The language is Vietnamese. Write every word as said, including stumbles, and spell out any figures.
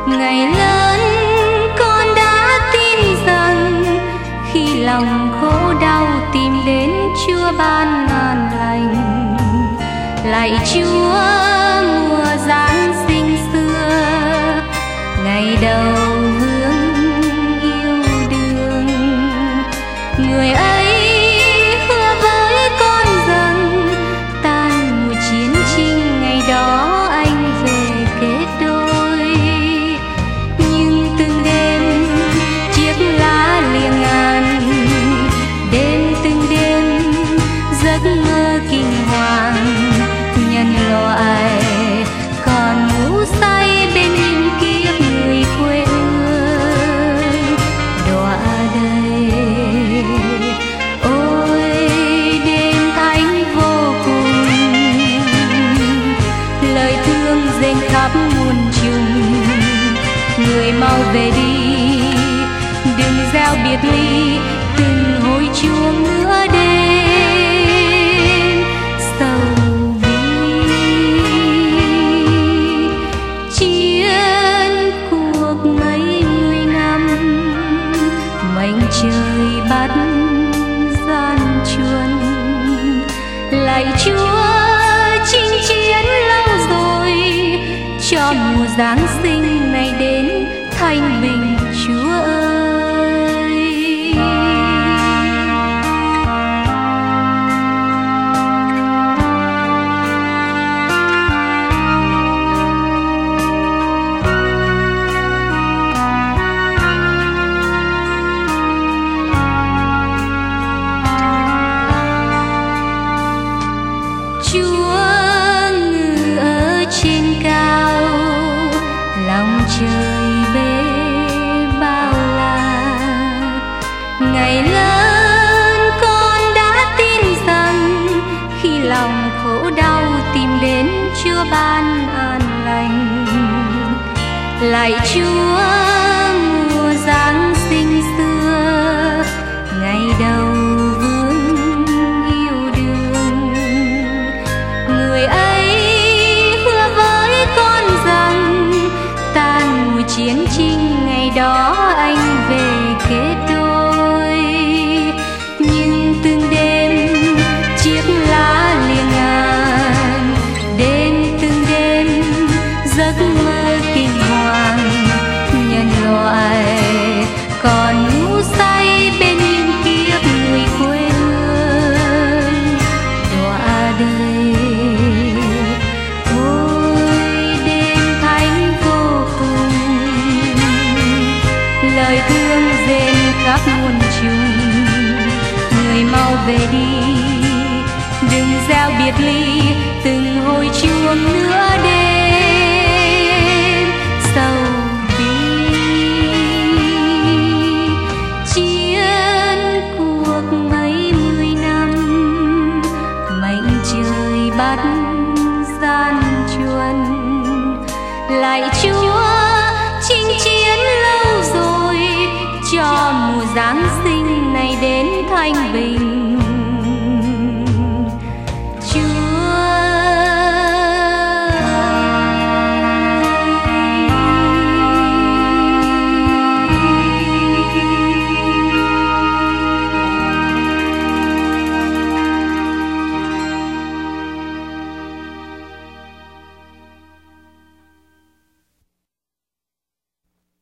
Ngày lớn con đã tin rằng khi lòng khổ đau tìm đến Chúa ban an lành. Lạy Chúa mùa Giáng sinh xưa, ngày đầu hướng yêu đương, người ấy hứa với con rằng tan mùa chiến tranh ngày đó anh về kết đôi. Nhưng từng đêm chiếc lá lìa ngàn, đêm từng đêm giấc mơ kinh hoàng, nhân loại còn ngủ say bên những kiếp người quê hương đọa đầy. Ôi đêm thánh vô cùng, lời thương rền khắp muôn trùng, người mau về đi, đừng gieo biệt ly, từng hồi chuông nữa đêm sầu bi. Chiến cuộc mấy mươi năm, mệnh trời bắt gian truân. Lạy Chúa chinh chiến lâu rồi, cho mùa Giáng sinh này đến thanh bình Chúa ơi. Chúa ngự ở trên cao, lòng trời bê bao la. Ngày lớn con đã tin rằng khi lòng khổ đau tìm đến Chúa ban an lành. Lạy Chúa mùa Giáng sinh xưa, ngày đầu vương yêu đương, người ấy hứa với con rằng tan mùa chiến tranh ngày đó anh về kết đôi. Nhưng từng đêm chiếc lá lìa ngàn, đêm từng đêm giấc mơ kinh hoàng, nhân loại còn ngủ say bên những kiếp người quê hương đọa đầy. Ôi đêm thánh vô cùng, lời thương rền khắp muôn trùng, người mau về đi, đừng gieo biệt ly, từng hồi chuông nữa đêm sầu bi. Chiến cuộc mấy mươi năm, mệnh trời bắt gian truân. Lạy Chúa chinh chiến lâu rồi, cho mùa Giáng sinh này đến thanh bình